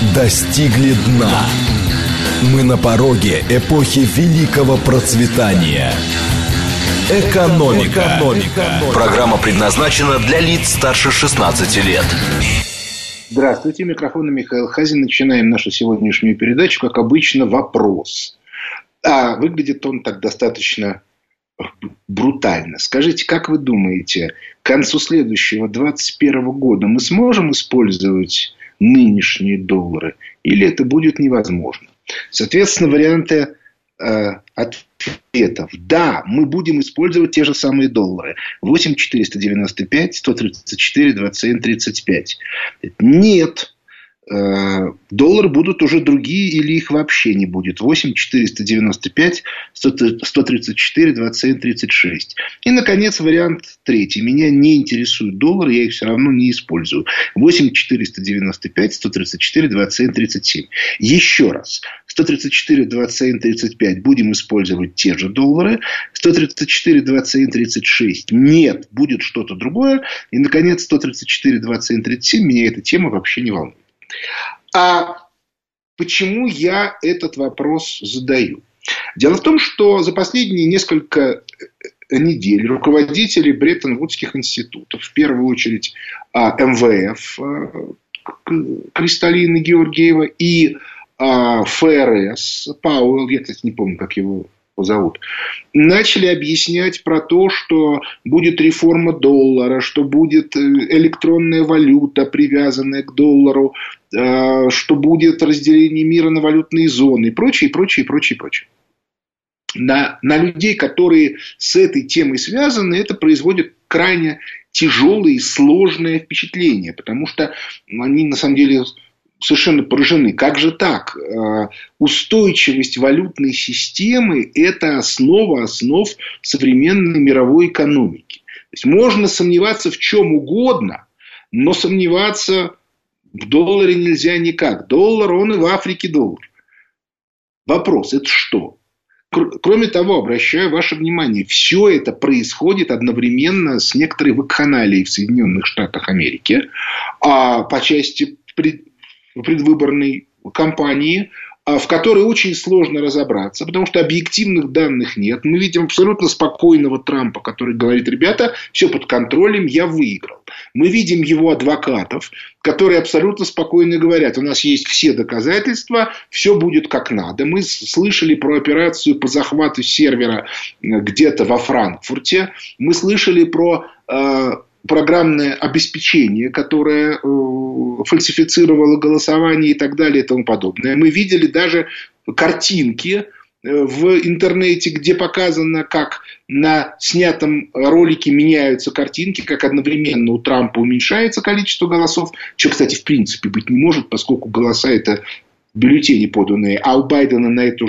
достигли дна. Мы на пороге эпохи великого процветания. Экономика. Программа предназначена для лиц старше 16 лет. Здравствуйте, микрофон Михаил Хазин. Начинаем нашу сегодняшнюю передачу, как обычно, вопрос. Выглядит он так достаточно брутально. Скажите, как вы думаете, к концу следующего 2021 года мы сможем использовать нынешние доллары? Или это будет невозможно? Соответственно, варианты ответов. Да, мы будем использовать те же самые доллары. 8 495, 134, 27, 35. Нет. Доллары будут уже другие или их вообще не будет. 8 495, 134, 27, 36. И, наконец, вариант третий. Меня не интересуют доллары, я их все равно не использую. 8 495, 134, 27, 37. Еще раз. 134, 27, 35 будем использовать те же доллары. 134, 27, 36 нет, будет что-то другое. И, наконец, 134, 27, 37 меня эта тема вообще не волнует. А почему я этот вопрос задаю? Дело в том, что за последние несколько недель руководители Бреттон-Вудских институтов, в первую очередь МВФ Кристалины Георгиева и ФРС Пауэлл, я, кстати, не помню, как его зовут, начали объяснять про то, что будет реформа доллара, что будет электронная валюта, привязанная к доллару, что будет разделение мира на валютные зоны и прочее, прочее, прочее, прочее. На людей, которые с этой темой связаны, это производит крайне тяжелое и сложное впечатление, потому что они на самом деле совершенно поражены. Как же так? Устойчивость валютной системы – это основа основ современной мировой экономики. То есть можно сомневаться в чем угодно, но сомневаться в долларе нельзя никак. Доллар, он и в Африке доллар. Вопрос – это что? Кроме того, обращаю ваше внимание, все это происходит одновременно с некоторой вакханалией в Соединенных Штатах Америки, по части предвыборной кампании, в которой очень сложно разобраться, потому что объективных данных нет. Мы видим абсолютно спокойного Трампа, который говорит: ребята, все под контролем, я выиграл. Мы видим его адвокатов, которые абсолютно спокойно говорят: у нас есть все доказательства, все будет как надо. Мы слышали про операцию по захвату сервера где-то во Франкфурте. Мы слышали про программное обеспечение, которое фальсифицировало голосование и так далее и тому подобное. Мы видели даже картинки в интернете, где показано, как на снятом ролике меняются картинки, как одновременно у Трампа уменьшается количество голосов, что, кстати, в принципе быть не может, поскольку голоса – это бюллетени поданные, а у Байдена на это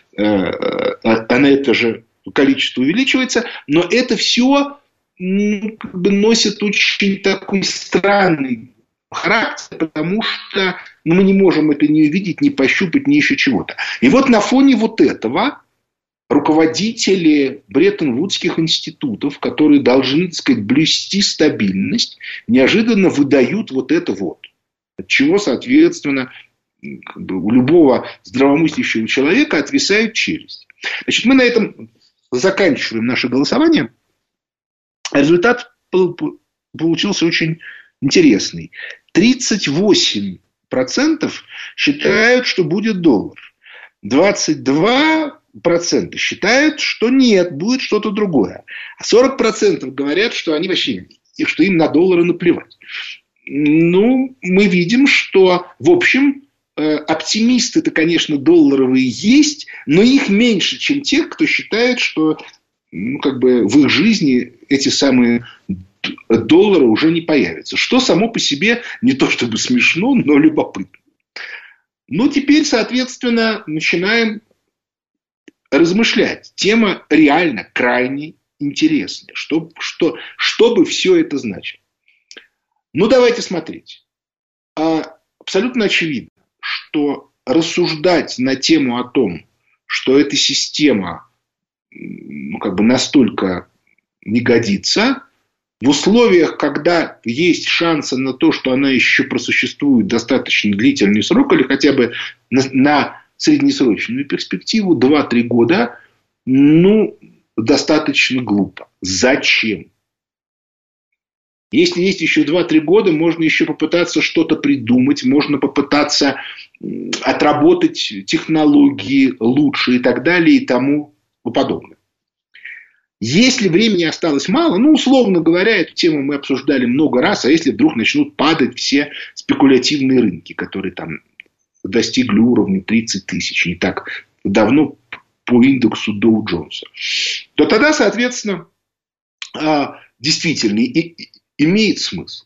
же количество увеличивается. Но это все носит очень такой странный характер, потому что мы не можем это не увидеть, не пощупать, ни еще чего-то. И вот на фоне вот этого руководители Бреттон-Вудских институтов, которые должны, так сказать, блюсти стабильность, неожиданно выдают вот это вот. От чего, соответственно, у любого здравомыслящего человека отвисает челюсть. Значит, мы на этом заканчиваем наше голосование. Результат получился очень интересный. 38% считают, что будет доллар. 22% считают, что нет, будет что-то другое. А 40% говорят, что они вообще, что им на доллары наплевать. Мы видим, что, в общем, оптимисты-то, конечно, долларовые есть, но их меньше, чем тех, кто считает, что в их жизни эти самые доллары уже не появятся. Что само по себе не то чтобы смешно, но любопытно. Теперь, соответственно, начинаем размышлять. Тема реально крайне интересная. Что бы все это значило? Давайте смотреть. Абсолютно очевидно, что рассуждать на тему о том, что эта система настолько не годится, в условиях, когда есть шансы на то, что она еще просуществует достаточно длительный срок, или хотя бы на среднесрочную перспективу, 2-3 года, достаточно глупо. Зачем? Если есть еще 2-3 года, можно еще попытаться что-то придумать, можно попытаться отработать технологии лучше и так далее и тому подобное. Если времени осталось мало, условно говоря, эту тему мы обсуждали много раз, а если вдруг начнут падать все спекулятивные рынки, которые там достигли уровня 30 тысяч не так давно по индексу Доу Джонса, то тогда, соответственно, действительно имеет смысл.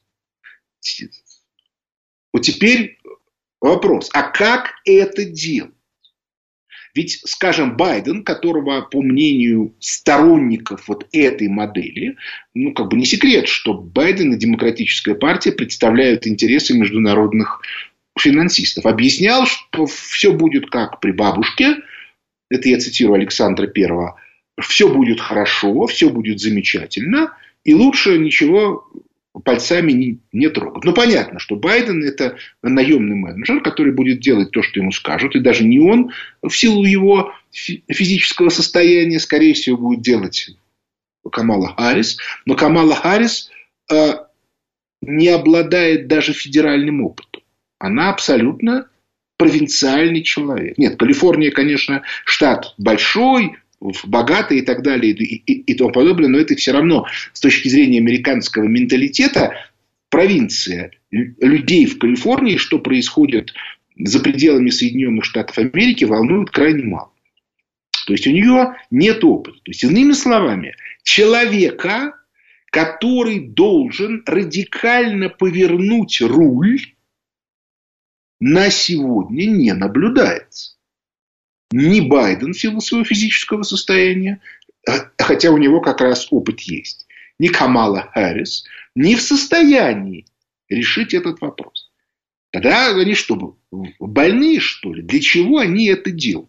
Вот теперь вопрос, а как это делать? Ведь, скажем, Байден, которого, по мнению сторонников вот этой модели, не секрет, что Байден и Демократическая партия представляют интересы международных финансистов. Объяснял, что все будет как при бабушке, это я цитирую Александра Первого, все будет хорошо, все будет замечательно, и лучше ничего пальцами не трогать. Понятно, что Байден – это наемный менеджер, который будет делать то, что ему скажут. И даже не он, в силу его физического состояния, скорее всего, будет делать Камала Харрис. Но Камала Харрис не обладает даже федеральным опытом. Она абсолютно провинциальный человек. Нет, Калифорния, конечно, штат большой, богатый и так далее и тому подобное, но это все равно с точки зрения американского менталитета провинция. Людей в Калифорнии, что происходит за пределами Соединенных Штатов Америки, волнует крайне мало. То есть у нее нет опыта. То есть, иными словами, человека, который должен радикально повернуть руль, на сегодня не наблюдается. Ни Байден в силу своего физического состояния, хотя у него как раз опыт есть, ни Камала Харрис не в состоянии решить этот вопрос. Тогда они что, больные, что ли? Для чего они это делают?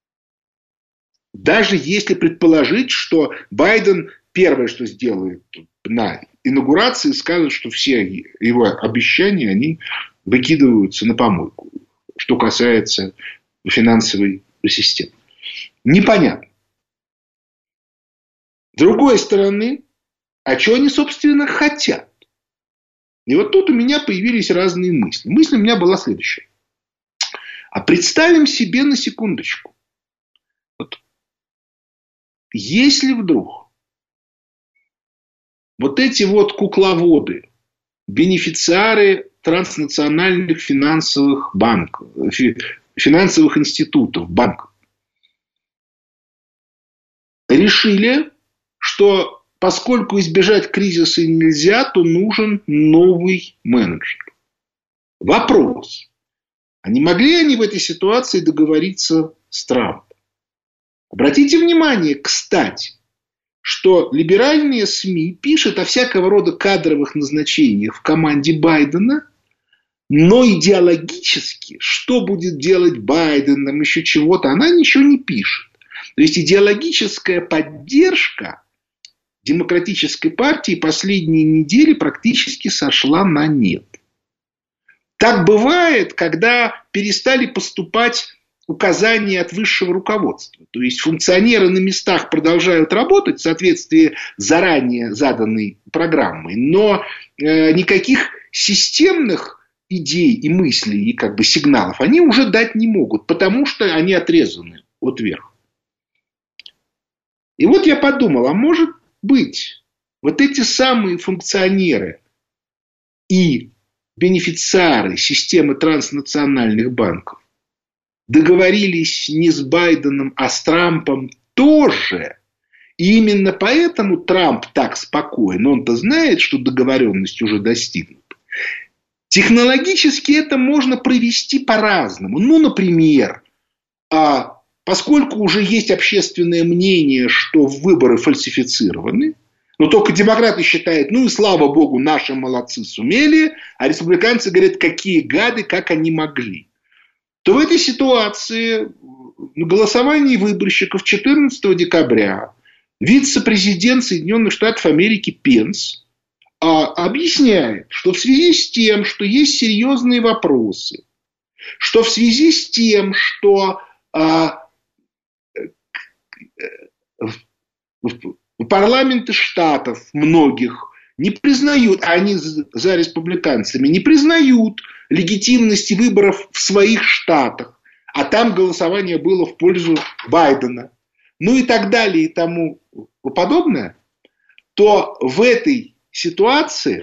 Даже если предположить, что Байден первое, что сделает на инаугурации, скажет, что все его обещания, они выкидываются на помойку, что касается финансовой системы. Непонятно. С другой стороны, а что они, собственно, хотят? И вот тут у меня появились разные мысли. Мысль у меня была следующая. А представим себе на секундочку. Вот, если вдруг вот эти вот кукловоды, бенефициары транснациональных финансовых банков, финансовых институтов, банков, решили, что поскольку избежать кризиса нельзя, то нужен новый менеджер. Вопрос. А не могли они в этой ситуации договориться с Трампом? Обратите внимание, кстати, что либеральные СМИ пишут о всякого рода кадровых назначениях в команде Байдена, но идеологически, что будет делать Байден, там еще чего-то, она ничего не пишет. То есть идеологическая поддержка Демократической партии последние недели практически сошла на нет. Так бывает, когда перестали поступать указания от высшего руководства. То есть функционеры на местах продолжают работать в соответствии с заранее заданной программой, но никаких системных идей и мыслей, и сигналов они уже дать не могут, потому что они отрезаны от верха. И вот я подумал, а может быть, вот эти самые функционеры и бенефициары системы транснациональных банков договорились не с Байденом, а с Трампом тоже. И именно поэтому Трамп так спокоен. Он-то знает, что договоренность уже достигнута. Технологически это можно провести по-разному. Например, поскольку уже есть общественное мнение, что выборы фальсифицированы, но только демократы считают, и слава богу, наши молодцы сумели, а республиканцы говорят, какие гады, как они могли. То в этой ситуации на голосовании выборщиков 14 декабря вице-президент Соединенных Штатов Америки Пенс объясняет, что в связи с тем, что есть серьезные вопросы, что в связи с тем, что парламенты штатов многих не признают, а они за республиканцами, не признают легитимности выборов в своих штатах, а там голосование было в пользу Байдена, ну и так далее и тому подобное, то в этой ситуации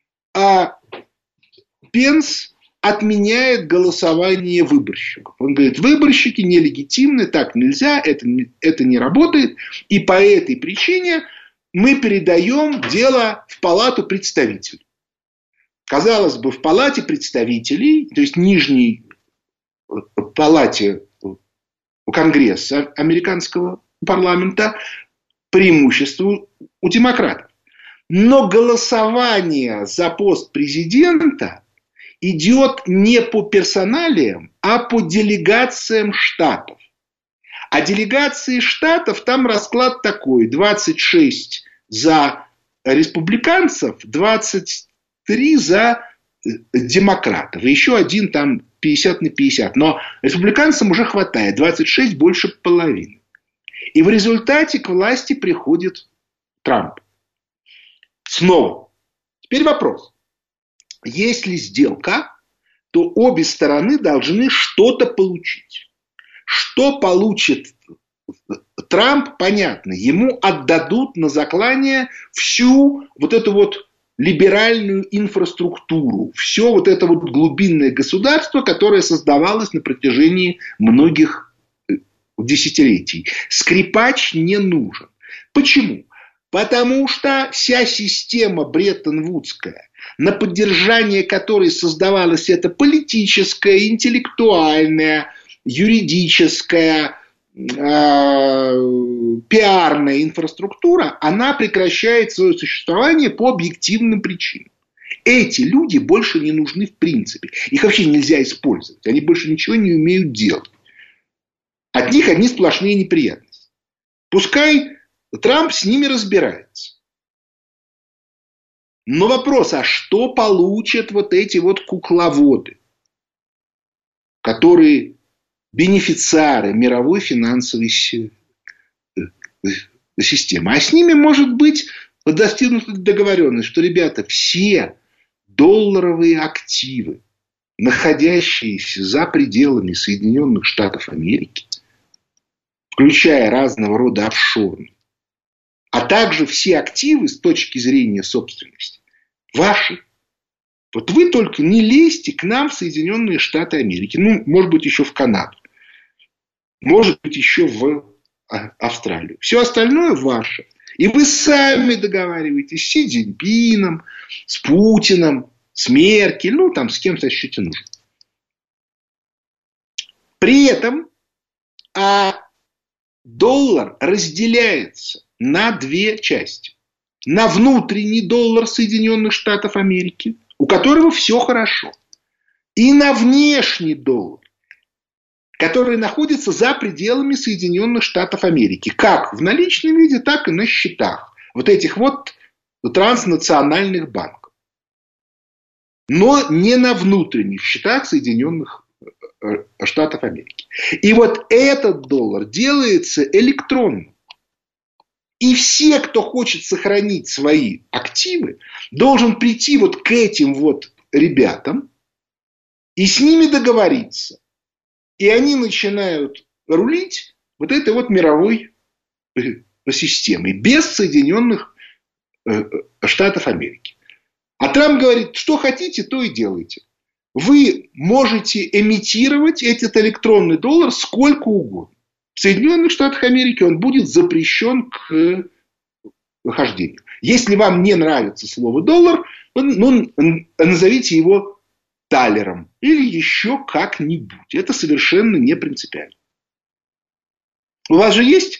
Пенс отменяет голосование выборщиков. Он говорит, выборщики нелегитимны, так нельзя, это не работает, и по этой причине мы передаем дело в Палату представителей. Казалось бы, в Палате представителей, то есть нижней палате Конгресса американского парламента, преимущество у демократов. Но голосование за пост президента идет не по персоналиям, а по делегациям штатов. А делегации штатов, там расклад такой: 26 за республиканцев, 23 за демократов. И еще один там 50 на 50. Но республиканцам уже хватает, 26 больше половины. И в результате к власти приходит Трамп. Снова. Теперь вопрос. Если сделка, то обе стороны должны что-то получить. Что получит Трамп, понятно. Ему отдадут на заклание всю вот эту вот либеральную инфраструктуру. Все вот это вот глубинное государство, которое создавалось на протяжении многих десятилетий. Скрипач не нужен. Почему? Потому что вся система Бреттон-Вудская, на поддержание которой создавалась эта политическая, интеллектуальная, юридическая, пиарная инфраструктура, она прекращает свое существование по объективным причинам. Эти люди больше не нужны в принципе. Их вообще нельзя использовать. Они больше ничего не умеют делать. От них одни сплошные неприятности. Пускай Трамп с ними разбирается. Но вопрос, а что получат вот эти вот кукловоды, которые бенефициары мировой финансовой системы? А с ними может быть достигнута договоренность, что, ребята, все долларовые активы, находящиеся за пределами Соединенных Штатов Америки, включая разного рода офшоры, а также все активы с точки зрения собственности ваши. Вот вы только не лезьте к нам в Соединенные Штаты Америки. Ну, может быть, еще в Канаду. Может быть, еще в Австралию. Все остальное ваше. И вы сами договариваетесь с Си Цзиньпином, с Путиным, с Меркель, ну, там, с кем сочтете нужно. При этом доллар разделяется на две части. На внутренний доллар Соединенных Штатов Америки, у которого все хорошо, и на внешний доллар, который находится за пределами Соединенных Штатов Америки, как в наличном виде, так и на счетах вот этих вот транснациональных банков, но не на внутренних счетах Соединенных Штатов Америки. И вот этот доллар делается электронным. И все, кто хочет сохранить свои активы, должен прийти вот к этим вот ребятам и с ними договориться. И они начинают рулить вот этой вот мировой системой без Соединенных Штатов Америки. А Трамп говорит, что хотите, то и делайте. Вы можете эмитировать этот электронный доллар сколько угодно. В Соединенных Штатах Америки он будет запрещен к хождению. Если вам не нравится слово доллар, назовите его талером или еще как-нибудь. Это совершенно не принципиально. У вас же есть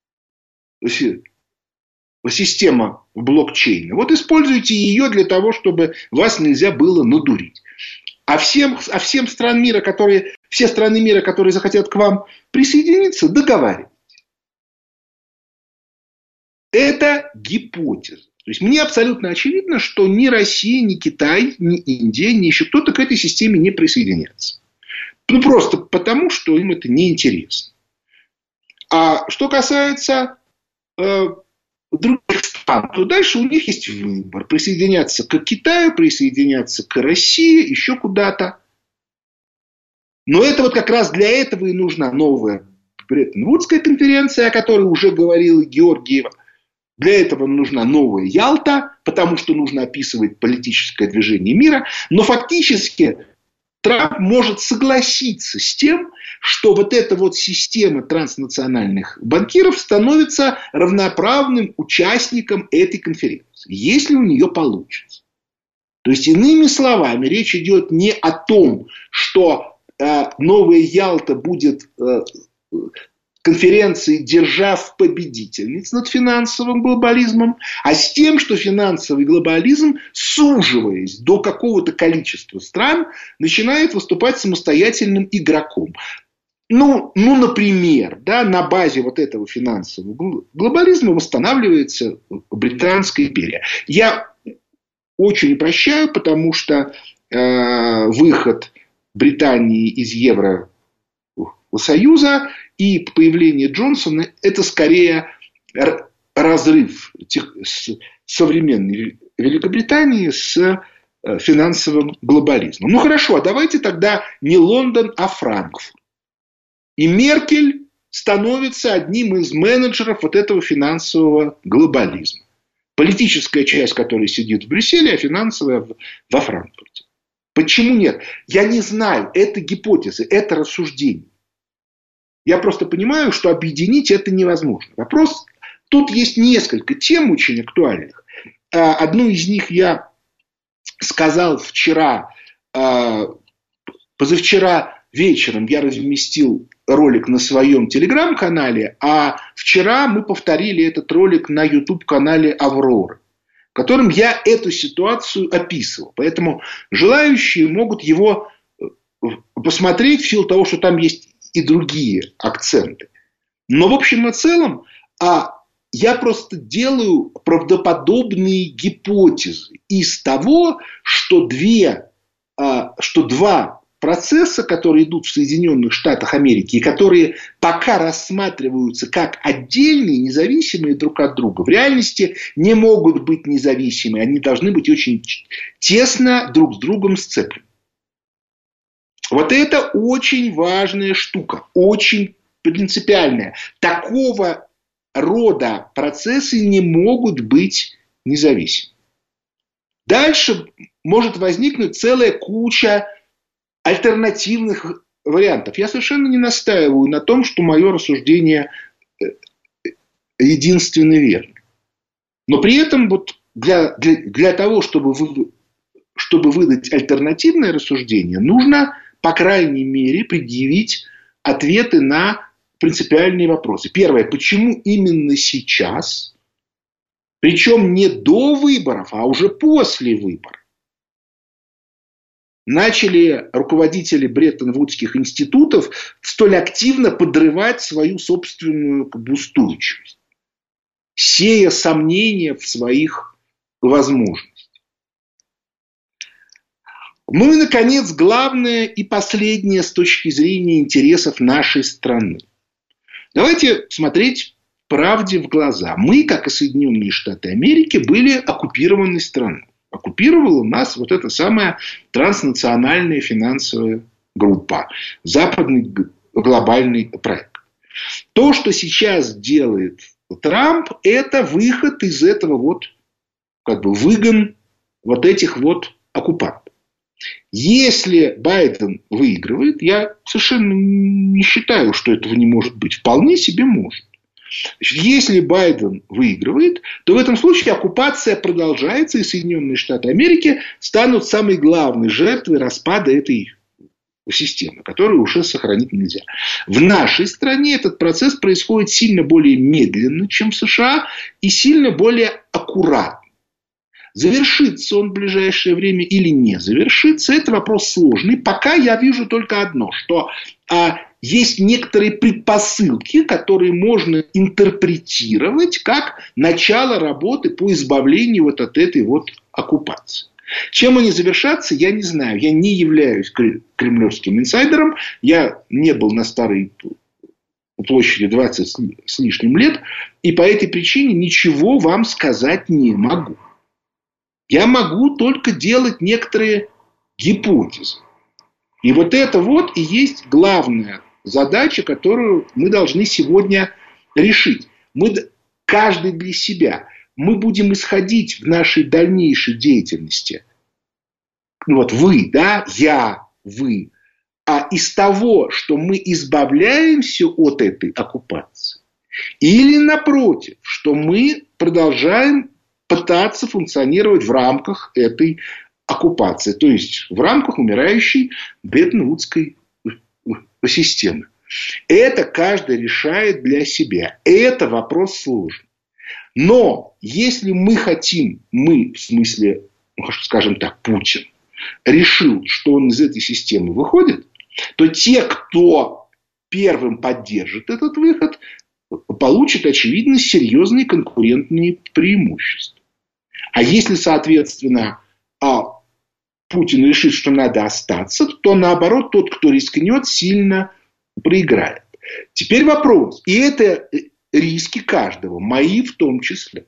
система блокчейна. Вот используйте ее для того, чтобы вас нельзя было надурить. А всем стран мира, все страны мира, которые захотят к вам присоединиться, договаривайтесь. Это гипотеза. То есть мне абсолютно очевидно, что ни Россия, ни Китай, ни Индия, ни еще кто-то к этой системе не присоединятся. Ну, просто потому, что им это неинтересно. А что касается других стран, то дальше у них есть выбор. Присоединяться к Китаю, присоединяться к России, еще куда-то. Но это вот как раз для этого и нужна новая Бреттон-Вудская конференция, о которой уже говорила Георгиева. Для этого нужна новая Ялта, потому что нужно описывать политическое движение мира. Но фактически Трамп может согласиться с тем, что вот эта вот система транснациональных банкиров становится равноправным участником этой конференции, если у нее получится. То есть, иными словами, речь идет не о том, что новая Ялта будет конференции держав-победительниц над финансовым глобализмом, а с тем, что финансовый глобализм, суживаясь до какого-то количества стран, начинает выступать самостоятельным игроком. Ну, например, да, на базе вот этого финансового глобализма восстанавливается Британская империя. Я очень упрощаю, потому что выход Британии из Евросоюза и появление Джонсона – это скорее разрыв современной Великобритании с финансовым глобализмом. Ну хорошо, а давайте тогда не Лондон, а Франкфурт. И Меркель становится одним из менеджеров вот этого финансового глобализма. Политическая часть, которая сидит в Брюсселе, а финансовая во Франкфурте. Почему нет? Я не знаю. Это гипотезы, это рассуждения. Я просто понимаю, что объединить это невозможно. Вопрос, тут есть несколько тем очень актуальных. Одну из них я сказал вчера, позавчера вечером я разместил ролик на своем телеграм-канале, а вчера мы повторили этот ролик на YouTube-канале Авроры, в котором я эту ситуацию описывал. Поэтому желающие могут его посмотреть в силу того, что там есть и другие акценты. Но в общем и целом я просто делаю правдоподобные гипотезы из того, что два процесса, которые идут в Соединенных Штатах Америки и которые пока рассматриваются как отдельные, независимые друг от друга, в реальности не могут быть независимы. Они должны быть очень тесно друг с другом сцеплены. Вот это очень важная штука, очень принципиальная. Такого рода процессы не могут быть независимы. Дальше может возникнуть целая куча альтернативных вариантов. Я совершенно не настаиваю на том, что мое рассуждение единственно верно. Но при этом вот для того, чтобы выдать альтернативное рассуждение, нужно, по крайней мере, предъявить ответы на принципиальные вопросы. Первое. Почему именно сейчас? Причем не до выборов, а уже после выборов. Начали руководители Бреттон-Вудских институтов столь активно подрывать свою собственную устойчивость, сея сомнения в своих возможностях. Ну и, наконец, главное и последнее с точки зрения интересов нашей страны. Давайте смотреть правде в глаза. Мы, как и Соединенные Штаты Америки, были оккупированной страной. Оккупировала нас вот эта самая транснациональная финансовая группа, западный глобальный проект. То, что сейчас делает Трамп, это выход из этого выгон вот этих вот оккупантов. Если Байден выигрывает, я совершенно не считаю, что этого не может быть. Вполне себе может. Значит, если Байден выигрывает, то в этом случае оккупация продолжается, и Соединенные Штаты Америки станут самой главной жертвой распада этой системы, которую уже сохранить нельзя. В нашей стране этот процесс происходит сильно более медленно, чем в США, и сильно более аккуратно. Завершится он в ближайшее время или не завершится, это вопрос сложный. Пока я вижу только одно, что есть некоторые предпосылки, которые можно интерпретировать как начало работы по избавлению вот от этой вот оккупации. Чем они завершатся, я не знаю. Я не являюсь кремлевским инсайдером. Я не был на Старой площади 20 с лишним лет. И по этой причине ничего вам сказать не могу. Я могу только делать некоторые гипотезы. И вот это вот и есть главная задача, которую мы должны сегодня решить. Каждый для себя. Мы будем исходить в нашей дальнейшей деятельности. Вот вы, да, я, вы. А из того, что мы избавляемся от этой оккупации. Или напротив, что мы продолжаем пытаться функционировать в рамках этой оккупации. То есть в рамках умирающей Бреттон-Вудской системы. Это каждый решает для себя. Это вопрос сложный. Но если мы хотим, в смысле, скажем так, Путин, решил, что он из этой системы выходит, то те, кто первым поддержит этот выход, получат, очевидно, серьезные конкурентные преимущества. А если, соответственно, Путин решит, что надо остаться, то, наоборот, тот, кто рискнет, сильно проиграет. Теперь вопрос. И это риски каждого, мои в том числе.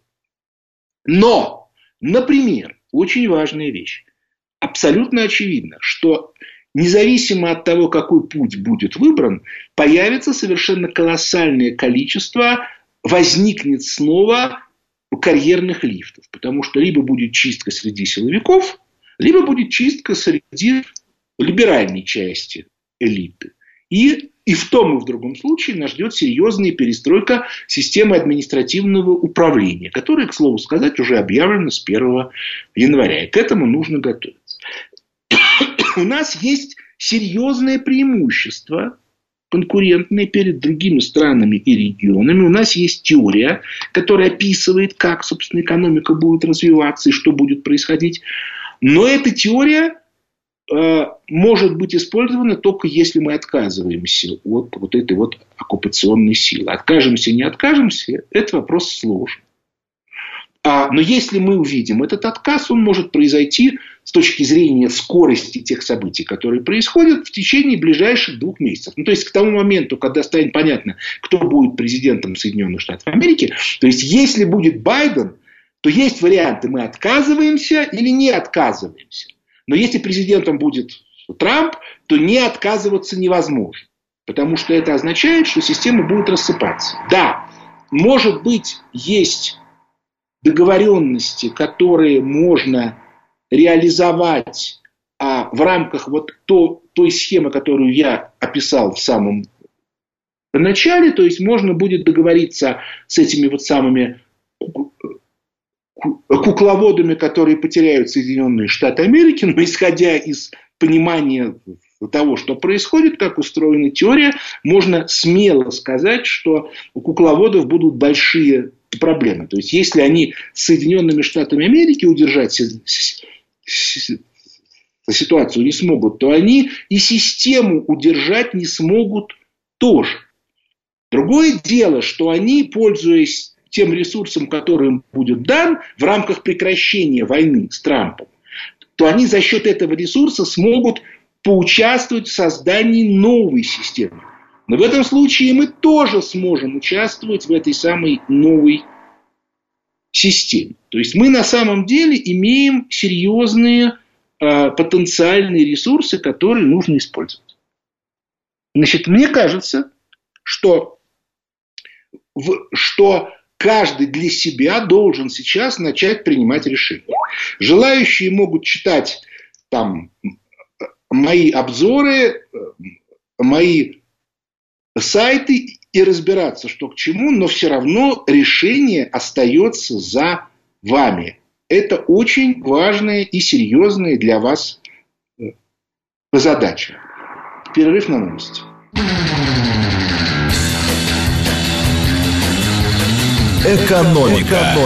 Но, например, очень важная вещь. Абсолютно очевидно, что независимо от того, какой путь будет выбран, появится совершенно колоссальное количество, возникнет снова карьерных лифтов. Потому что либо будет чистка среди силовиков, либо будет чистка среди либеральной части элиты. И в том и в другом случае нас ждет серьезная перестройка системы административного управления, которая, к слову сказать, уже объявлена с 1 января. И к этому нужно готовиться. У нас есть серьезное преимущество конкурентное перед другими странами и регионами. У нас есть теория, которая описывает, как, собственно, экономика будет развиваться и что будет происходить. Но эта теория может быть использована только если мы отказываемся от вот этой вот оккупационной силы. Откажемся, не откажемся, это вопрос сложный. Но если мы увидим этот отказ, он может произойти с точки зрения скорости тех событий, которые происходят в течение ближайших 2 месяцев. То есть к тому моменту, когда станет понятно, кто будет президентом Соединенных Штатов Америки, то есть если будет Байден, то есть варианты: мы отказываемся или не отказываемся. Но если президентом будет Трамп, то не отказываться невозможно. Потому что это означает, что система будет рассыпаться. Да, может быть, есть договоренности, которые можно реализовать в рамках вот той схемы, которую я описал в самом начале. То есть можно будет договориться с этими вот самыми кукловодами, которые потеряют Соединенные Штаты Америки, но исходя из понимания того, что происходит, как устроена теория, можно смело сказать, что у кукловодов будут большие проблемы. То есть, если они с Соединенными Штатами Америки удержать ситуацию не смогут, то они и систему удержать не смогут тоже. Другое дело, что они, пользуясь тем ресурсом, который им будет дан в рамках прекращения войны с Трампом, то они за счет этого ресурса смогут поучаствовать в создании новой системы. Но в этом случае мы тоже сможем участвовать в этой самой новой системе. То есть мы на самом деле имеем серьезные потенциальные ресурсы, которые нужно использовать. Значит, мне кажется, что каждый для себя должен сейчас начать принимать решения. Желающие могут читать там мои обзоры, мои сайты и разбираться, что к чему, но все равно решение остается за вами. Это очень важная и серьезная для вас задача. Перерыв на новости. Экономика.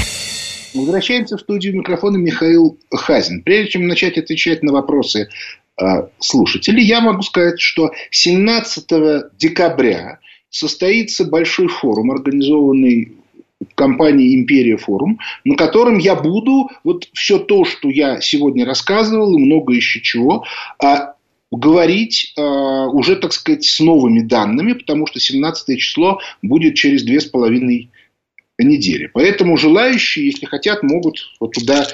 Возвращаемся в студию, микрофона Михаил Хазин. Прежде чем начать отвечать на вопросы слушателей, я могу сказать, что 17 декабря состоится большой форум, организованный компанией «Империя Форум», на котором я буду вот все то, что я сегодня рассказывал, и много еще чего, говорить уже, так сказать, с новыми данными, потому что 17 число будет через 2,5 недели. Поэтому желающие, если хотят, могут вот туда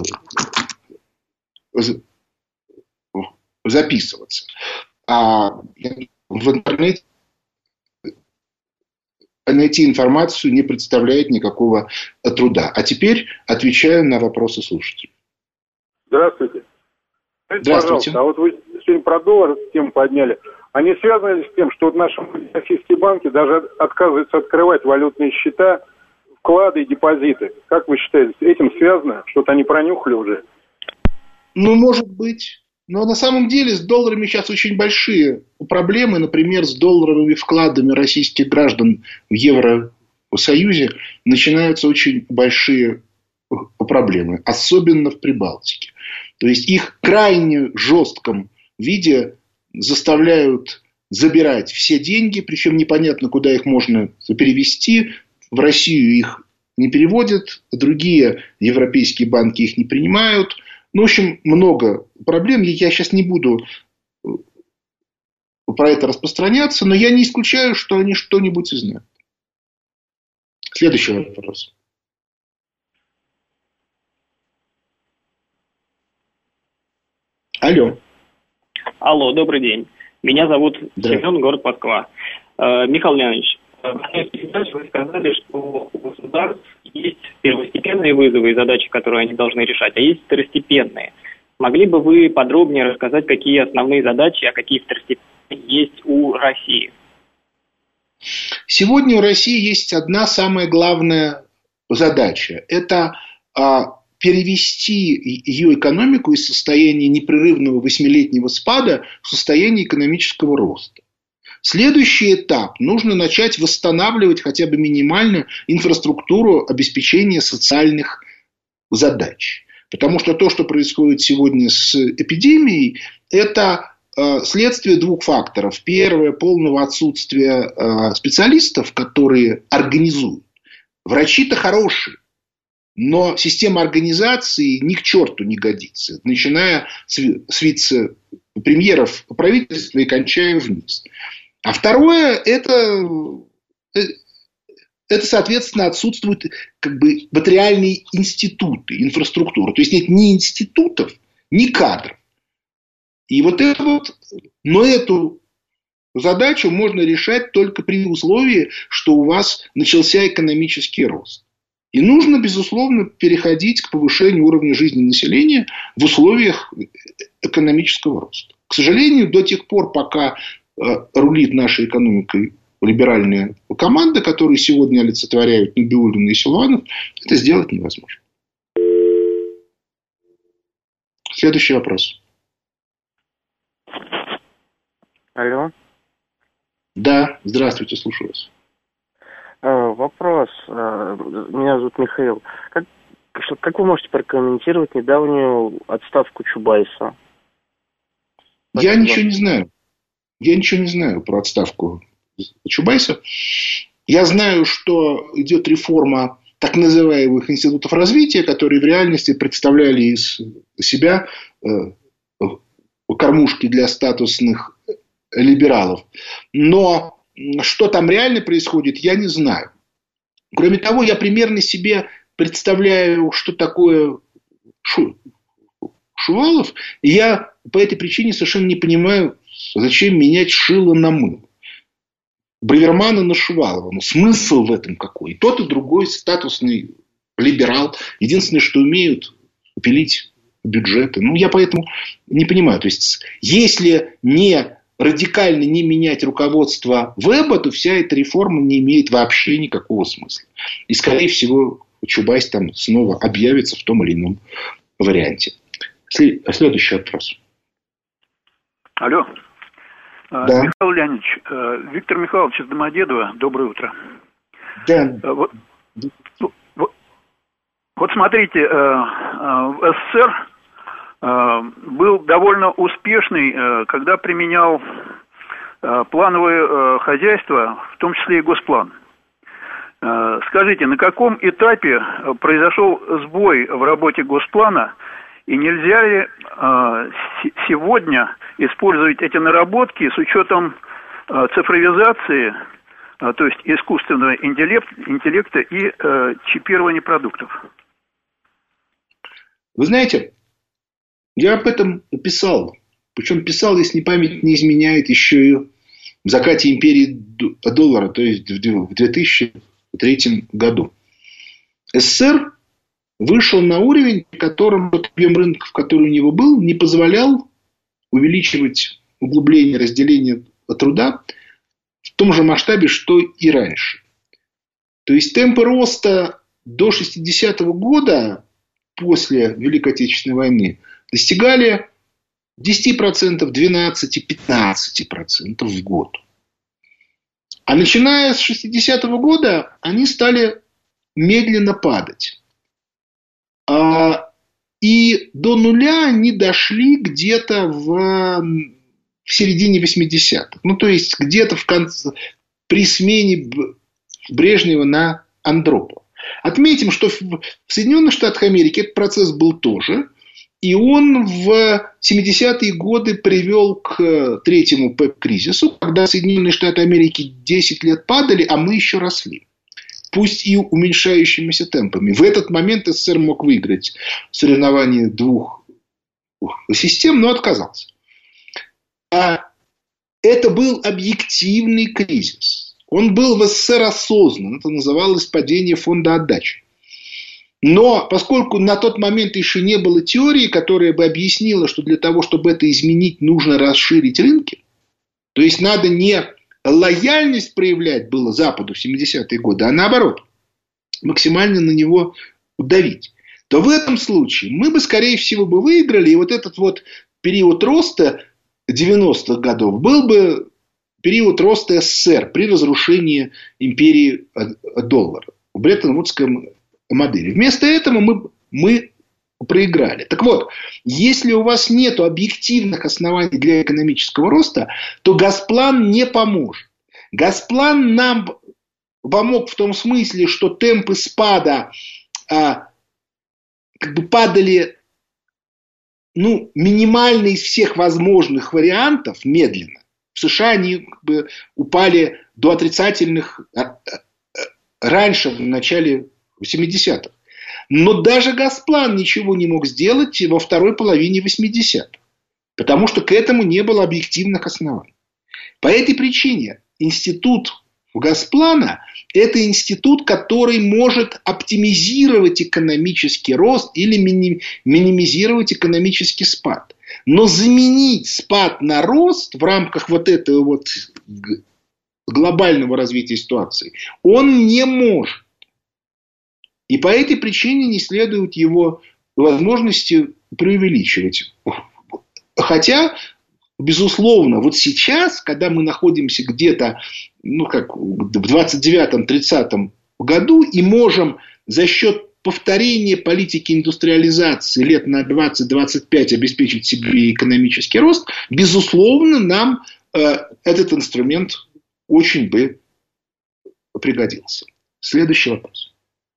записываться. В интернете найти информацию не представляет никакого труда. А теперь отвечаю на вопросы слушателей. Здравствуйте. Здравствуйте. Пожалуйста, а вот вы сегодня про доллар тему подняли. Они связаны с тем, что вот наши российские банки даже отказываются открывать валютные счета, вклады и депозиты. Как вы считаете, с этим связано? Что-то они пронюхали уже? Ну, может быть. Но на самом деле с долларами сейчас очень большие проблемы. Например, с долларовыми вкладами российских граждан в Евросоюзе начинаются очень большие проблемы. Особенно в Прибалтике. То есть их в крайне жестком виде заставляют забирать все деньги. Причем непонятно, куда их можно перевести. В Россию их не переводят. Другие европейские банки их не принимают. Ну, в общем, много проблем. Я сейчас не буду про это распространяться, но я не исключаю, что они что-нибудь и знают. Следующий вопрос. Алло. Алло, добрый день. Меня зовут Семен, город Москва. Михаил Леонидович, вы сказали, что у государств есть первостепенные вызовы и задачи, которые они должны решать, а есть второстепенные. Могли бы вы подробнее рассказать, какие основные задачи, а какие второстепенные есть у России? Сегодня у России есть одна самая главная задача. Это перевести ее экономику из состояния непрерывного 8-летнего спада в состояние экономического роста. Следующий этап. Нужно начать восстанавливать хотя бы минимально инфраструктуру обеспечения социальных задач. Потому что то, что происходит сегодня с эпидемией, это следствие двух факторов. Первое – полного отсутствия специалистов, которые организуют. Врачи-то хорошие, но система организации ни к черту не годится. Начиная с вице-премьеров правительства и кончая вниз. А второе – это, соответственно, отсутствуют материальные институты, инфраструктура. То есть нет ни институтов, ни кадров. И но эту задачу можно решать только при условии, что у вас начался экономический рост. И нужно, безусловно, переходить к повышению уровня жизни населения в условиях экономического роста. К сожалению, до тех пор, пока рулит нашей экономикой либеральная команда, которую сегодня олицетворяют Набиуллина и Силуанов, это сделать невозможно. Следующий вопрос. Алло. Да, здравствуйте, слушаю вас. Вопрос. Меня зовут Михаил. Как вы можете прокомментировать недавнюю отставку Чубайса? Я ничего не знаю. Я ничего не знаю про отставку Чубайса. Я знаю, что идет реформа так называемых институтов развития, которые в реальности представляли из себя кормушки для статусных либералов. Но что там реально происходит, я не знаю. Кроме того, я примерно себе представляю, что такое Шувалов. И я по этой причине совершенно не понимаю, зачем менять шило на мыло. Бравермана на Шувалова. Ну, смысл в этом какой? И тот, и другой статусный либерал. Единственное, что умеют пилить бюджеты. Ну, я поэтому не понимаю. То есть, если не радикально не менять руководство ВЭБа, то вся эта реформа не имеет вообще никакого смысла. И, скорее всего, Чубайс там снова объявится в том или ином варианте. Следующий вопрос. Алло. Да. Михаил Леонидович, Виктор Михайлович из Домодедово. Доброе утро. Да. Вот смотрите, в СССР был довольно успешный, когда применял плановое хозяйство, в том числе и Госплан. Скажите, на каком этапе произошел сбой в работе Госплана, и нельзя ли сегодня использовать эти наработки с учетом цифровизации, то есть искусственного интеллекта и чипирования продуктов? Вы знаете, я об этом писал. Причем писал, если память не изменяет, еще и в закате империи доллара, то есть в 2003 году. СССР вышел на уровень, при котором объем рынков, который у него был, не позволял увеличивать углубление разделения труда в том же масштабе, что и раньше. То есть темпы роста до 60-го года, после Великой Отечественной войны, достигали 10%, 12%, 15% в год. А начиная с 60-го года они стали медленно падать. И до нуля они дошли где-то в середине 80-х. Ну, то есть, где-то при смене Брежнева на Андропова. Отметим, что в Соединенных Штатах Америки этот процесс был тоже. И он в 70-е годы привел к третьему ПЭП-кризису, когда Соединенные Штаты Америки 10 лет падали, а мы еще росли. Пусть и уменьшающимися темпами. В этот момент СССР мог выиграть соревнование двух систем, но отказался. Это был объективный кризис. Он был в СССР осознан. Это называлось падение фонда отдачи. Но поскольку на тот момент еще не было теории, которая бы объяснила, что для того, чтобы это изменить, нужно расширить рынки, то есть надо не лояльность проявлять было Западу в 70-е годы, а наоборот, максимально на него давить, то в этом случае мы бы, скорее всего, бы выиграли, и вот этот вот период роста 90-х годов был бы период роста СССР при разрушении империи доллара в Бреттон-Вудской модели. Вместо этого мы проиграли. Так вот, если у вас нет объективных оснований для экономического роста, то Госплан не поможет. Госплан нам помог в том смысле, что темпы спада падали минимально из всех возможных вариантов, медленно. В США они упали до отрицательных раньше, в начале 80-х. Но даже Госплан ничего не мог сделать во второй половине 80-х. Потому что к этому не было объективных оснований. По этой причине институт Госплана – это институт, который может оптимизировать экономический рост или минимизировать экономический спад. Но заменить спад на рост в рамках вот этого вот глобального развития ситуации он не может. И по этой причине не следует его возможности преувеличивать. Хотя, безусловно, вот сейчас, когда мы находимся где-то в 29-30 году и можем за счет повторения политики индустриализации лет на 20-25 обеспечить себе экономический рост, безусловно, нам этот инструмент очень бы пригодился. Следующий вопрос.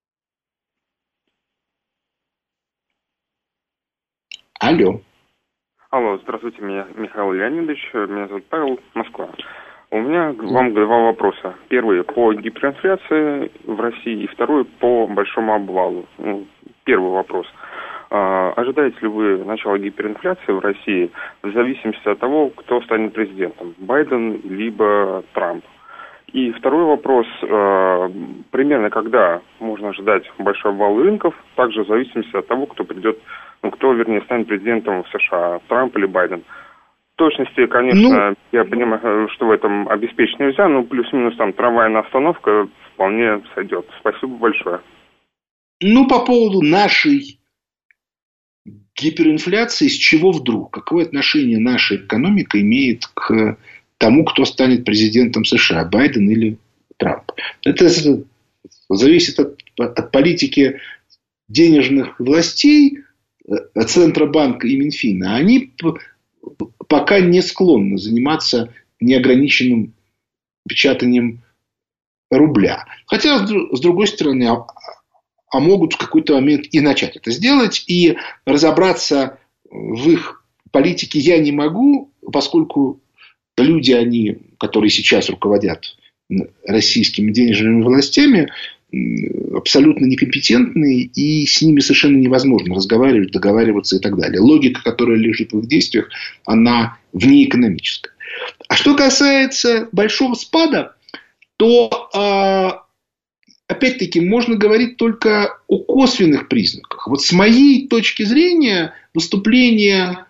Алло. Алло, здравствуйте, меня Михаил Леонидович, меня зовут Павел, Москва. У меня к вам два вопроса. Первый по гиперинфляции в России и второй по большому обвалу. Первый вопрос. Ожидаете ли вы начала гиперинфляции в России в зависимости от того, кто станет президентом? Байден либо Трамп? И второй вопрос. Примерно когда можно ожидать большой обвал рынков, также в зависимости от того, кто станет президентом в США, Трамп или Байден. В точности, конечно, я понимаю, что в этом обеспечить нельзя, но плюс-минус там трамвайная остановка вполне сойдет. Спасибо большое. По поводу нашей гиперинфляции, с чего вдруг? Какое отношение наша экономика имеет к тому, кто станет президентом США, Байден или Трамп? Это зависит от политики денежных властей Центробанка и Минфина, они пока не склонны заниматься неограниченным печатанием рубля. Хотя, с другой стороны, могут в какой-то момент и начать это сделать. И разобраться в их политике я не могу, поскольку люди, которые сейчас руководят российскими денежными властями, абсолютно некомпетентные, и с ними совершенно невозможно разговаривать, договариваться и так далее. Логика, которая лежит в их действиях, она внеэкономическая. А что касается большого спада, то, опять-таки, можно говорить только о косвенных признаках. Вот с моей точки зрения, выступление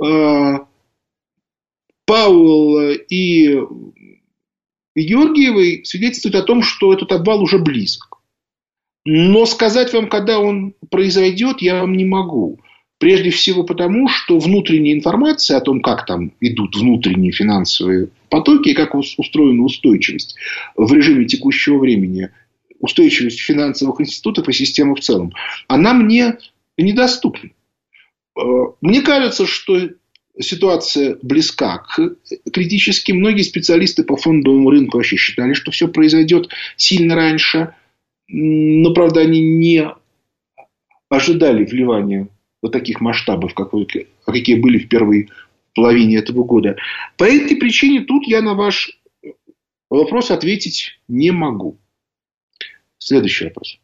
Пауэлла и Георгиевой свидетельствует о том, что этот обвал уже близок. Но сказать вам, когда он произойдет, я вам не могу. Прежде всего потому, что внутренняя информация о том, как там идут внутренние финансовые потоки и как устроена устойчивость в режиме текущего времени, устойчивость финансовых институтов и системы в целом, она мне недоступна. Мне кажется, что ситуация близка к критически. Многие специалисты по фондовому рынку вообще считали, что все произойдет сильно раньше. Но, правда, они не ожидали вливания вот таких масштабов, какие были в первой половине этого года. По этой причине тут я на ваш вопрос ответить не могу. Следующий вопрос.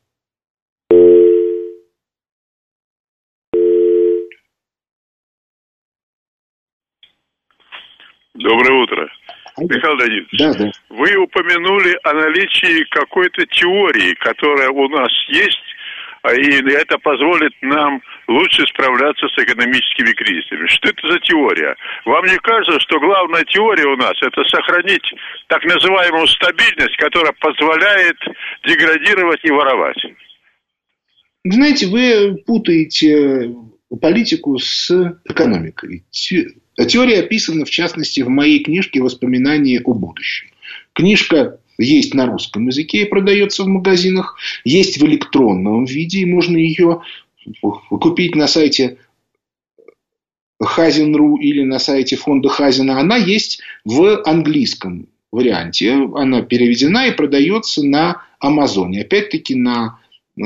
Доброе утро. Михаил Леонидович, да. Вы упомянули о наличии какой-то теории, которая у нас есть, и это позволит нам лучше справляться с экономическими кризисами. Что это за теория? Вам не кажется, что главная теория у нас – это сохранить так называемую стабильность, которая позволяет деградировать и воровать? Знаете, вы путаете политику с экономикой. Теория описана, в частности, в моей книжке «Воспоминания о будущем». Книжка есть на русском языке и продается в магазинах, есть в электронном виде, и можно ее купить на сайте Хазин.ру или на сайте фонда Хазина. Она есть в английском варианте. Она переведена и продается на Амазоне. Опять-таки на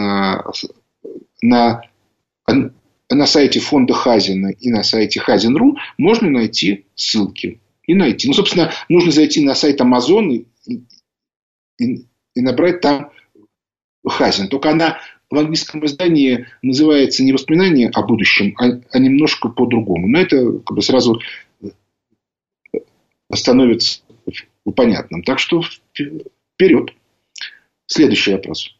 сайте фонда Хазина и на сайте Хазин.ру можно найти ссылки. Собственно, нужно зайти на сайт Амазона и набрать там Хазин. Только она в английском издании называется не «Воспоминания о будущем», а немножко по-другому. Но это сразу становится понятным. Так что вперед. Следующий вопрос.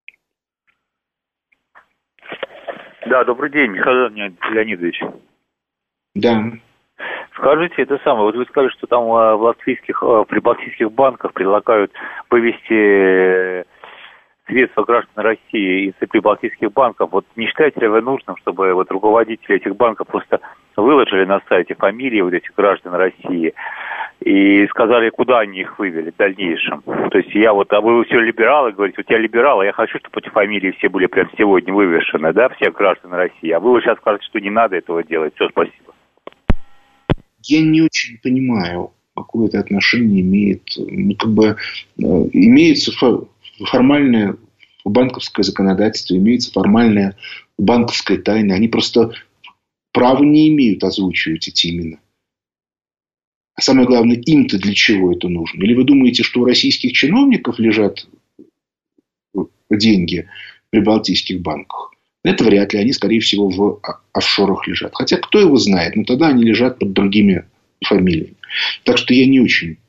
Да, добрый день, Михаил Леонидович. Да. Скажите, вот вы сказали, что там в прибалтийских банках предлагают вывести средства граждан России из прибалтийских банков. Вот не считаете ли вы нужным, чтобы руководители этих банков просто выложили на сайте фамилии этих граждан России и сказали, куда они их вывели в дальнейшем? То есть вы все либералы, говорите, я либерал, а я хочу, чтобы эти фамилии все были прямо сегодня вывешены, да, всех граждан России. А вы сейчас скажете, что не надо этого делать. Все, спасибо. Я не очень понимаю, какое это отношение имеет. Имеется формальное банковское законодательство, имеется формальная банковская тайна. Они просто права не имеют озвучивать эти имена. А самое главное, им-то для чего это нужно? Или вы думаете, что у российских чиновников лежат деньги в прибалтийских банках? Это вряд ли. Они, скорее всего, в офшорах лежат. Хотя, кто его знает? Но тогда они лежат под другими фамилиями. Так что я не очень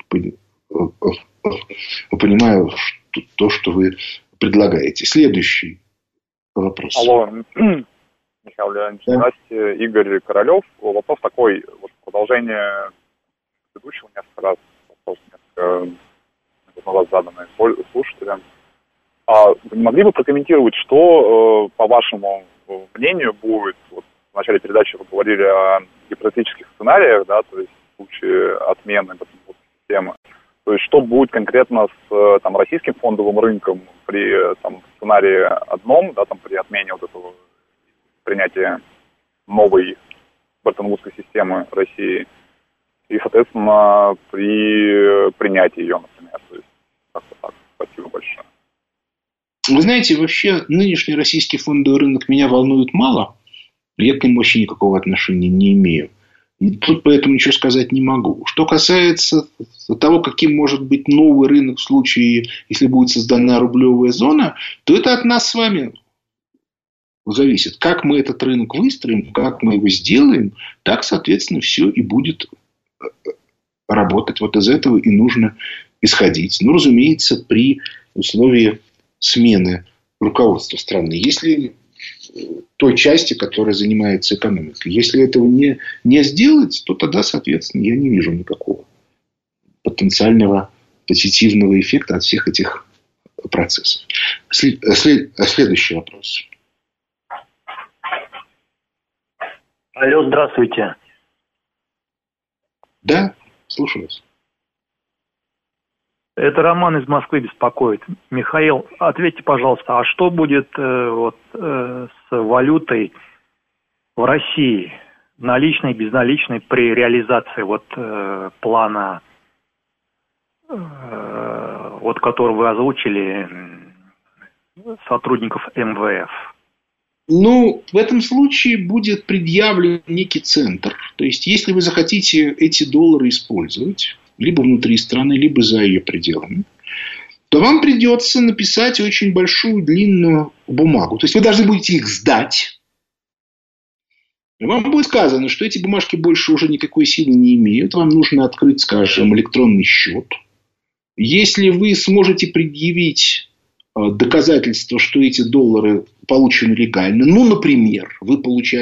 понимаю то, что вы предлагаете. Следующий вопрос. Алло, Михаил Леонидович, да? Здравствуйте, Игорь Королев. Вопрос такой, продолжение предыдущего несколько раз, вопрос несколько раз заданный слушателям. Вы не могли бы прокомментировать, что, по вашему мнению, будет, в начале передачи вы говорили о гипотетических сценариях, да, то есть в случае отмены системы, то есть что будет конкретно с российским фондовым рынком при сценарии одном, да, при отмене этого принятия новой Бреттон-Вудской системы России и, соответственно, при принятии ее, например. То есть, как-то так. Спасибо большое. Вы знаете, вообще нынешний российский фондовый рынок меня волнует мало. Я к нему вообще никакого отношения не имею. И тут поэтому ничего сказать не могу. Что касается того, каким может быть новый рынок в случае, если будет создана рублевая зона, то это от нас с вами зависит. Как мы этот рынок выстроим, как мы его сделаем, так, соответственно, все и будет работать. Вот из этого и нужно исходить. Ну, разумеется, при условии смены руководства страны. Если той части, которая занимается экономикой. Если этого не сделать, то тогда, соответственно, я не вижу никакого потенциального позитивного эффекта от всех этих процессов. Следующий вопрос. Алло, здравствуйте. Да, слушаю вас. Это Роман из Москвы беспокоит. Михаил, ответьте, пожалуйста, а что будет с валютой в России, наличной, безналичной, при реализации плана, который вы озвучили, сотрудников МВФ? Ну, в этом случае будет предъявлен некий центр. То есть, если вы захотите эти доллары использовать, либо внутри страны, либо за ее пределами, то вам придется написать очень большую, длинную бумагу. То есть, вы должны будете их сдать. И вам будет сказано, что эти бумажки больше уже никакой силы не имеют. Вам нужно открыть, скажем, электронный счет. Если вы сможете предъявить доказательство, что эти доллары получены легально, ну, например, вы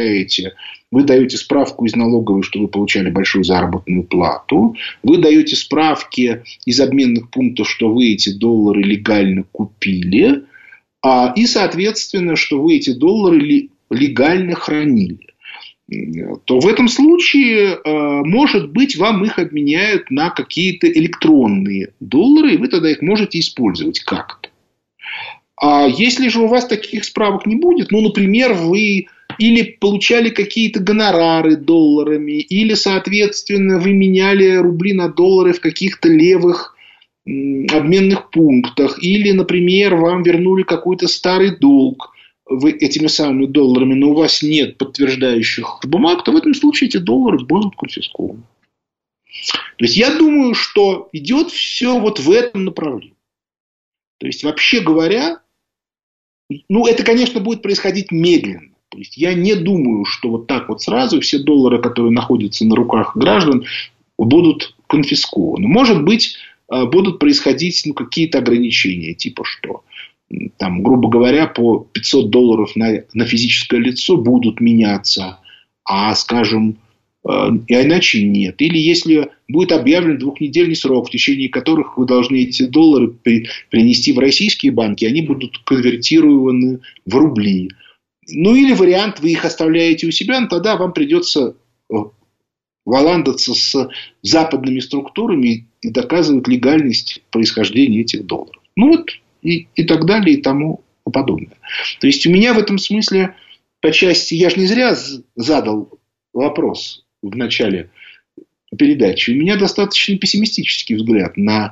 даете справку из налоговой, что вы получали большую заработную плату, вы даете справки из обменных пунктов, что вы эти доллары легально купили, и, соответственно, что вы эти доллары легально хранили, то в этом случае, может быть, вам их обменяют на какие-то электронные доллары, и вы тогда их можете использовать как-то. А если же у вас таких справок не будет, ну, например, вы или получали какие-то гонорары долларами, или, соответственно, вы меняли рубли на доллары в каких-то левых обменных пунктах, или, например, вам вернули какой-то старый долг этими самыми долларами, но у вас нет подтверждающих бумаг, то в этом случае эти доллары будут конфискованы. То есть, я думаю, что идет все вот в этом направлении. То есть, вообще говоря, ну, это, конечно, будет происходить медленно. То есть, я не думаю, что вот так вот сразу все доллары, которые находятся на руках граждан, будут конфискованы. Может быть, будут происходить какие-то ограничения, типа что, там, грубо говоря, по $500 на физическое лицо будут меняться, а, скажем, и иначе нет. Или если будет объявлен 2-недельный срок, в течение которых вы должны эти доллары принести в российские банки, они будут конвертированы в рубли. Ну, или вариант, вы их оставляете у себя, но тогда вам придется валандаться с западными структурами и доказывать легальность происхождения этих долларов. Ну, вот и так далее, и тому подобное. То есть, у меня в этом смысле, по части, я же не зря задал вопрос в начале передачи. У меня достаточно пессимистический взгляд на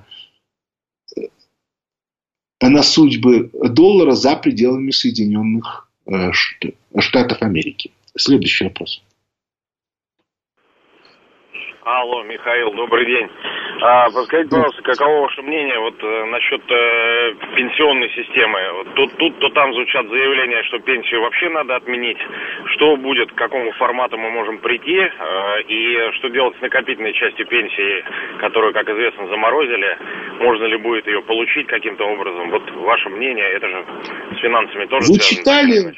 судьбы доллара за пределами Соединенных Штатов Америки. Следующий вопрос. Алло, Михаил, добрый день. Подскажите, пожалуйста, каково ваше мнение насчет пенсионной системы? То там звучат заявления, что пенсию вообще надо отменить. Что будет, к какому формату мы можем прийти? И что делать с накопительной частью пенсии, которую, как известно, заморозили? Можно ли будет ее получить каким-то образом? Вот ваше мнение, это же с финансами тоже связано.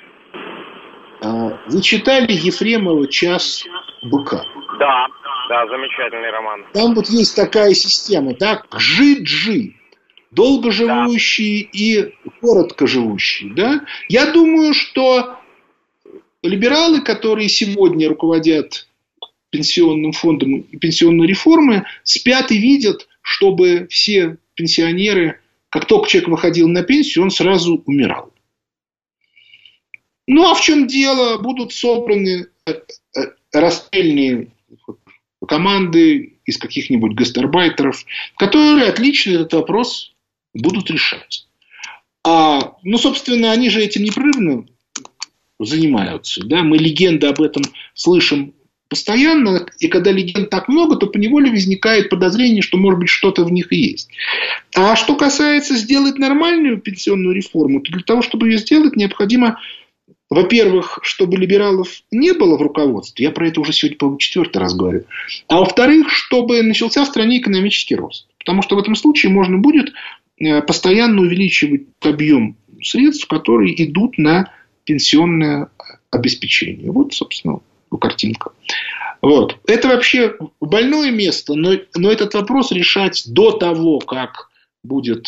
Вы читали Ефремова «Час быка»? Да, замечательный роман. Там вот есть такая система, да, Джи-Джи. Долгоживущие и короткоживущие. Да? Я думаю, что либералы, которые сегодня руководят пенсионным фондом и пенсионной реформой, спят и видят, чтобы все пенсионеры, как только человек выходил на пенсию, он сразу умирал. Ну, а в чем дело? Будут собраны расстрельные команды из каких-нибудь гастарбайтеров, которые отлично этот вопрос будут решать. Собственно, они же этим непрерывно занимаются. Да? Мы легенды об этом слышим постоянно, и когда легенд так много, то поневоле возникает подозрение, что, может быть, что-то в них и есть. А что касается сделать нормальную пенсионную реформу, то для того, чтобы ее сделать, необходимо, во-первых, чтобы либералов не было в руководстве, я про это уже сегодня, по-моему, 4-й раз говорю, а во-вторых, чтобы начался в стране экономический рост. Потому что в этом случае можно будет постоянно увеличивать объем средств, которые идут на пенсионное обеспечение. Вот, собственно, картинка. Вот. Это вообще больное место, но этот вопрос решать до того, как будет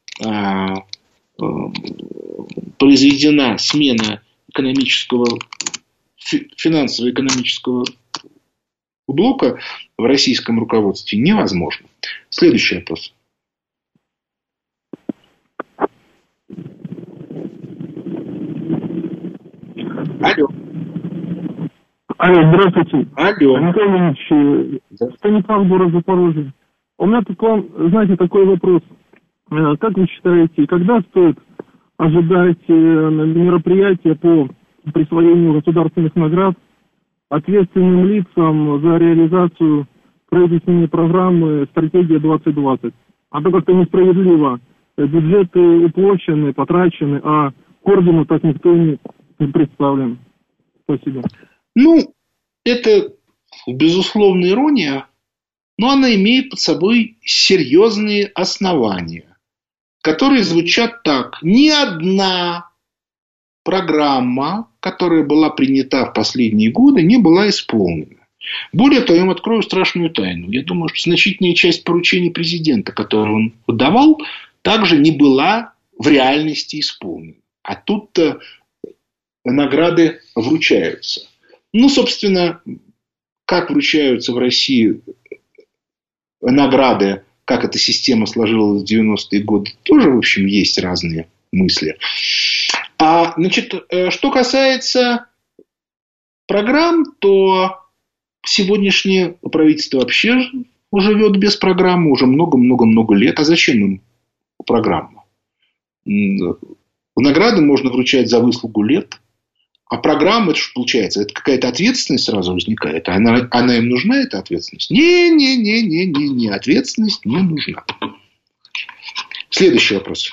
произведена смена финансово-экономического блока в российском руководстве, невозможно. Следующий вопрос. Алло. Алло, здравствуйте. Алло. Николай Леонидович, Станислав, город Запорожье. У меня тут к вам, знаете, такой вопрос. Как вы считаете, когда стоит ожидать мероприятия по присвоению государственных наград ответственным лицам за реализацию правительственной программы «Стратегия 2020»? А то как-то несправедливо. Бюджеты уплочены, потрачены, а к ордену так никто не представлен. Спасибо. Это, безусловно, ирония, но она имеет под собой серьезные основания, которые звучат так. Ни одна программа, которая была принята в последние годы, не была исполнена. Более того, я вам открою страшную тайну. Я думаю, что значительная часть поручений президента, которые он выдавал, также не была в реальности исполнена. А тут-то награды вручаются. Собственно, как вручаются в России награды, как эта система сложилась в 90-е годы, тоже, в общем, есть разные мысли. Что касается программ, то сегодняшнее правительство вообще живет без программы уже много-много-много лет. А зачем им программа? Награды можно вручать за выслугу лет. А программа, это что получается? Это какая-то ответственность сразу возникает. Она им нужна, эта ответственность? Не, ответственность не нужна. Следующий вопрос.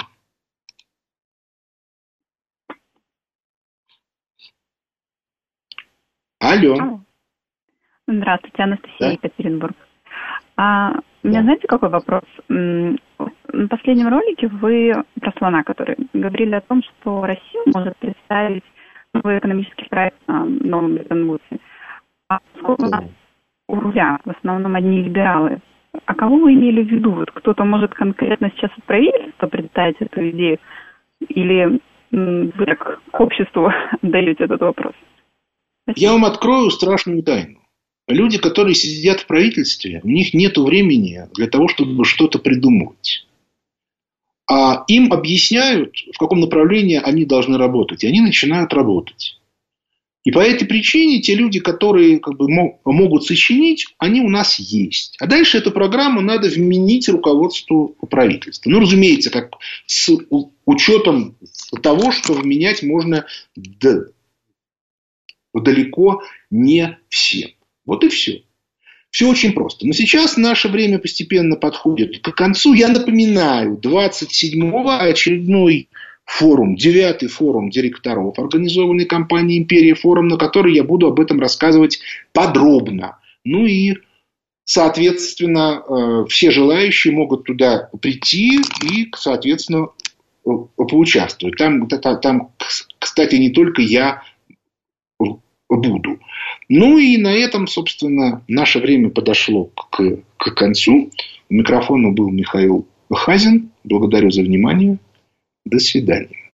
Алло. Здравствуйте, Анастасия, Екатеринбург. У меня, знаете, какой вопрос? На последнем ролике вы про слона, который говорили о том, что Россия может представить новый экономический проект на новом Бреттон-Вудсе. А сколько у нас у руля? В основном одни либералы. А кого вы имели в виду? Вот кто-то может конкретно сейчас от правительства представить эту идею? Или вы так к обществу даете этот вопрос? Я вам открою страшную тайну. Люди, которые сидят в правительстве, у них нет времени для того, чтобы что-то придумывать. А им объясняют, в каком направлении они должны работать. И они начинают работать. И по этой причине те люди, которые могут сочинить, они у нас есть. А дальше эту программу надо вменить руководству правительства. Разумеется, как с учетом того, что вменять можно далеко не всем. Вот и все. Все очень просто. Но сейчас наше время постепенно подходит к концу. Я напоминаю, 27-го очередной форум, 9-й форум директоров, организованный компанией «Империя», форум, на который я буду об этом рассказывать подробно. И, соответственно, все желающие могут туда прийти и, соответственно, поучаствовать. Там, кстати, не только я буду. И на этом, собственно, наше время подошло к концу. У микрофона был Михаил Хазин. Благодарю за внимание. До свидания.